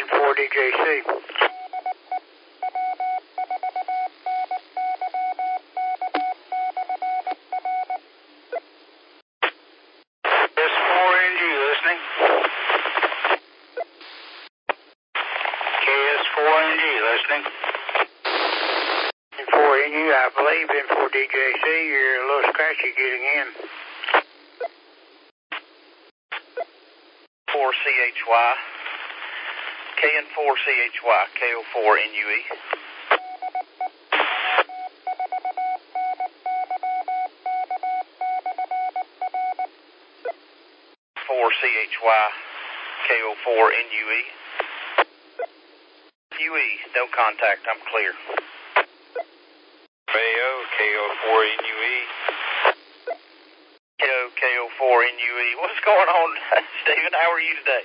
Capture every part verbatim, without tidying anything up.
N four D J C. S four N G listening. K S four N G listening. N four N U, I believe N four D J C, you're a little scratchy getting in. four C H Y, K N four C H Y, K O four N U E. four C H Y, K O four N U E. U E, no contact, I'm clear. A O, K O four N U E. K O, K O four N U E. What's going on, Stephen? How are you today?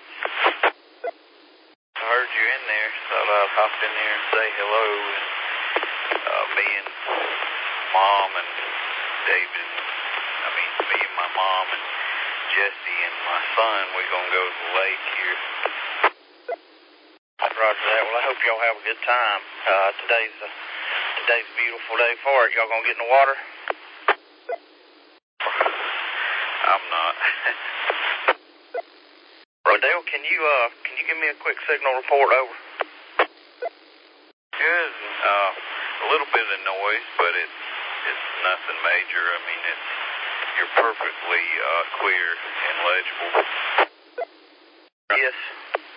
I heard you in there. Thought I'd hop in there and say hello. And uh, me and Mom and David, I mean, me and my mom and Jesse and my son, we're going to go to the lake here. Roger that. Well, I hope y'all have a good time. Uh, today's a, today's a beautiful day for it. Y'all going to get in the water? I'm not. Rodale, can you uh can you give me a quick signal report over? Good. Uh, a little bit of noise, but it's it's nothing major. I mean, it's you're perfectly uh, clear and legible. Yes.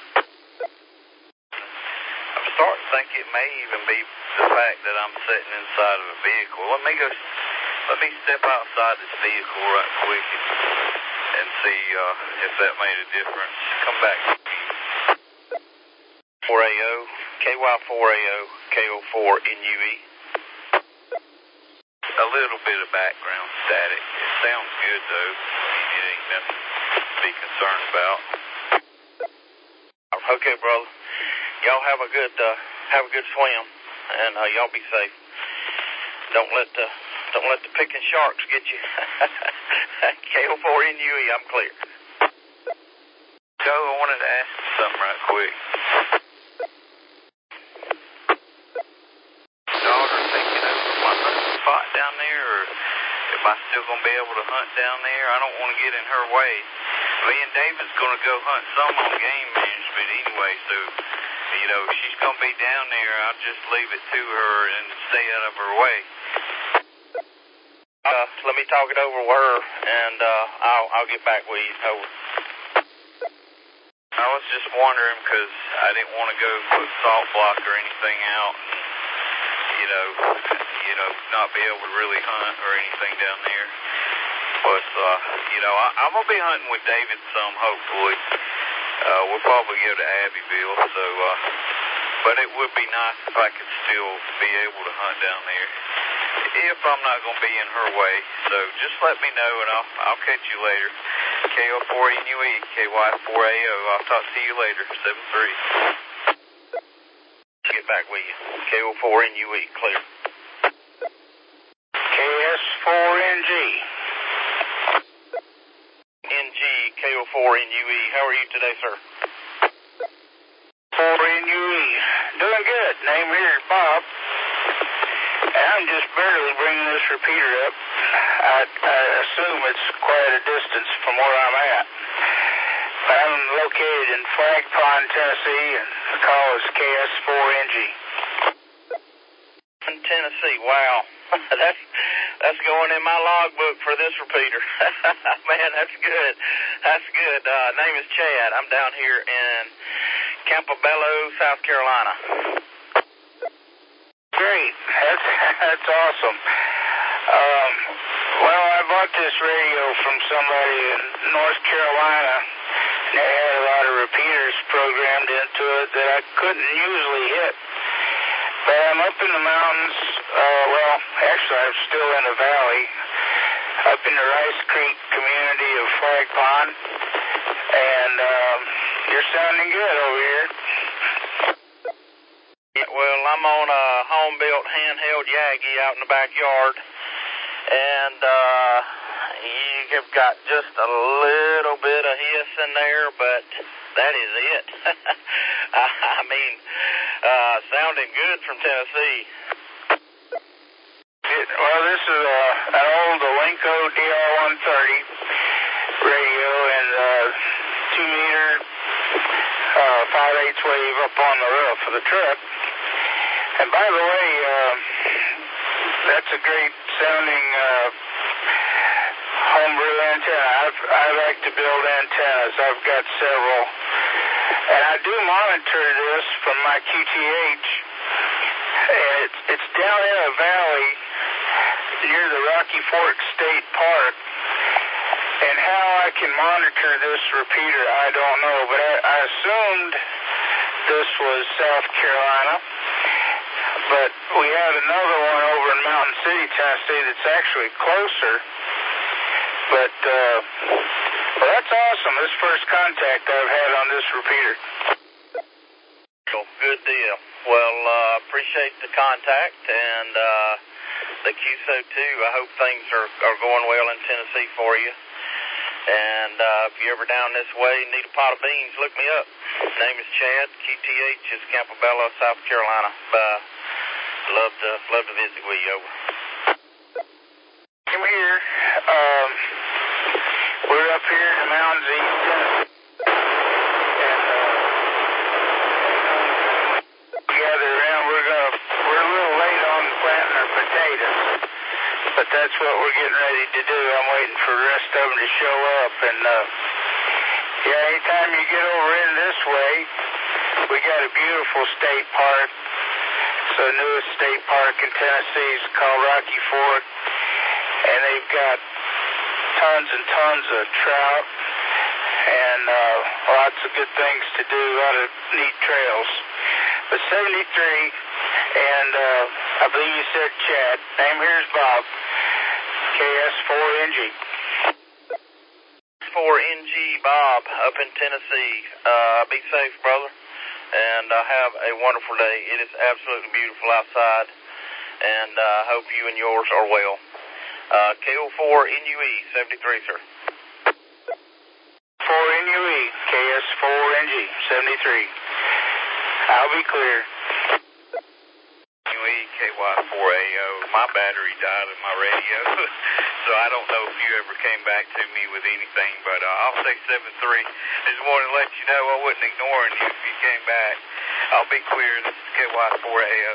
I'm starting to think it may even be the fact that I'm sitting inside of a vehicle. Let me go. Let me step outside this vehicle right quick and, and see uh, if that made a difference. Come back. four A O, K Y four A O, K O four N U E. A little bit of background static. It sounds good though. I mean, it ain't nothing to be concerned about. Okay, brother. Y'all have a good uh, have a good swim, and uh, y'all be safe. Don't let the don't let the picking sharks get you. K O four N U E, I'm clear. Joe, I wanted to ask you something right quick. Daughter thinking of my hunting spot down there, or if I still gonna be able to hunt down there? I don't want to get in her way. Me and David's gonna go hunt some on game management anyway, so you know she's gonna be down there. I'll just leave it to her and stay out of her way. Uh, let me talk it over with her, and uh, I'll I'll get back with you. Over. I was just wondering because I didn't want to go put salt block or anything out, and you know, you know, not be able to really hunt or anything down there. But uh, you know, I, I'm gonna be hunting with David some, hopefully. Uh, we'll probably go to Abbeville, so. Uh, but it would be nice if I could still be able to hunt down there. If I'm not going to be in her way. So just let me know and I'll I'll catch you later. K O four N U E, K Y four A O. I'll talk to you later. seven three. Get back with you. K O four N U E, clear. K S four N G. N G, K O four N U E. How are you today, sir? four N U E. Doing good. Name here is Bob. I'm just barely bringing this repeater up. I, I assume it's quite a distance from where I'm at. I'm located in Flag Pond, Tennessee, and the call is K S four N G. In Tennessee, wow. that's that's going in my logbook for this repeater. Man, that's good. That's good. Uh, name is Chad. I'm down here in Campobello, South Carolina. Great. That's, that's awesome. Um, well, I bought this radio from somebody in North Carolina, and they had a lot of repeaters programmed into it that I couldn't usually hit. But I'm up in the mountains, uh, well, actually I'm still in the valley, up in the Rice Creek community of Flag Pond, and um, you're sounding good over here. Well, I'm on a home-built handheld Yagi out in the backyard, and uh, you've got just a little bit of hiss in there, but that is it. I, I mean, uh, sounding good from Tennessee. It, well, this is uh, an old Alinco D R one thirty radio and uh, two meter uh, five eighths wave up on the roof of the truck. And by the way, uh, that's a great sounding uh, homebrew antenna. I've, I like to build antennas. I've got several. And I do monitor this from my Q T H. It's, it's down in a valley near the Rocky Fork State Park. And how I can monitor this repeater, I don't know. But I, I assumed this was South Carolina. But we had another one over in Mountain City, Tennessee that's actually closer. But, uh, well, that's awesome. This first contact I've had on this repeater. Good deal. Well, uh, appreciate the contact and uh, the Q S O too. I hope things are, are going well in Tennessee for you. And uh, if you're ever down this way and need a pot of beans, look me up. Name is Chad. Q T H is Campobello, South Carolina. Uh, love to love to visit with you. Over. Come here. Um, we're up here in the mountains of East Tennessee. And uh, gather around. We're gonna we're a little late on planting our potatoes, but that's what we're getting ready to do. I'm waiting for the rest of them to show up. And uh, yeah, anytime you get over in this way, we got a beautiful state park. So the newest state park in Tennessee is called Rocky Fork, and they've got tons and tons of trout and uh, lots of good things to do, a lot of neat trails. But seventy-three, and uh, I believe you said Chad. Name here is Bob, K S four N G. four N G Bob up in Tennessee. Uh, be safe, brother, and uh, have a wonderful day. It is absolutely beautiful outside, and I uh, hope you and yours are well. Uh, K O four N U E seventy-three, sir. four N U E, K S four N G seventy-three. I'll be clear. N U E, K Y four A O. My battery died in my radio, so I don't know if you ever came back to me with anything, but uh, I'll say seven three. I just wanted to let you know I wasn't ignoring you if you came back. I'll be clear. This is K Y four A O.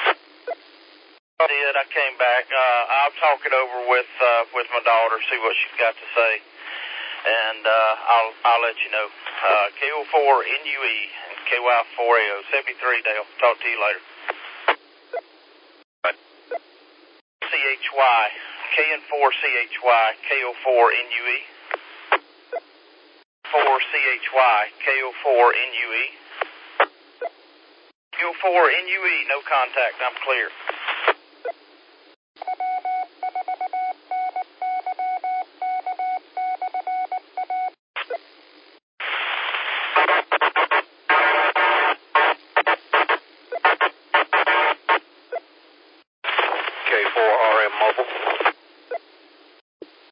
I did. I came back. Uh, I'll talk it over with uh, with my daughter, see what she's got to say, and uh, I'll I'll let you know. Uh, K O four N U E and K Y four A O seventy-three. Dale. Talk to you later. C H Y K N four C H Y K O four N U E four C H Y K O four N U E K O four N U E. No contact. I'm clear.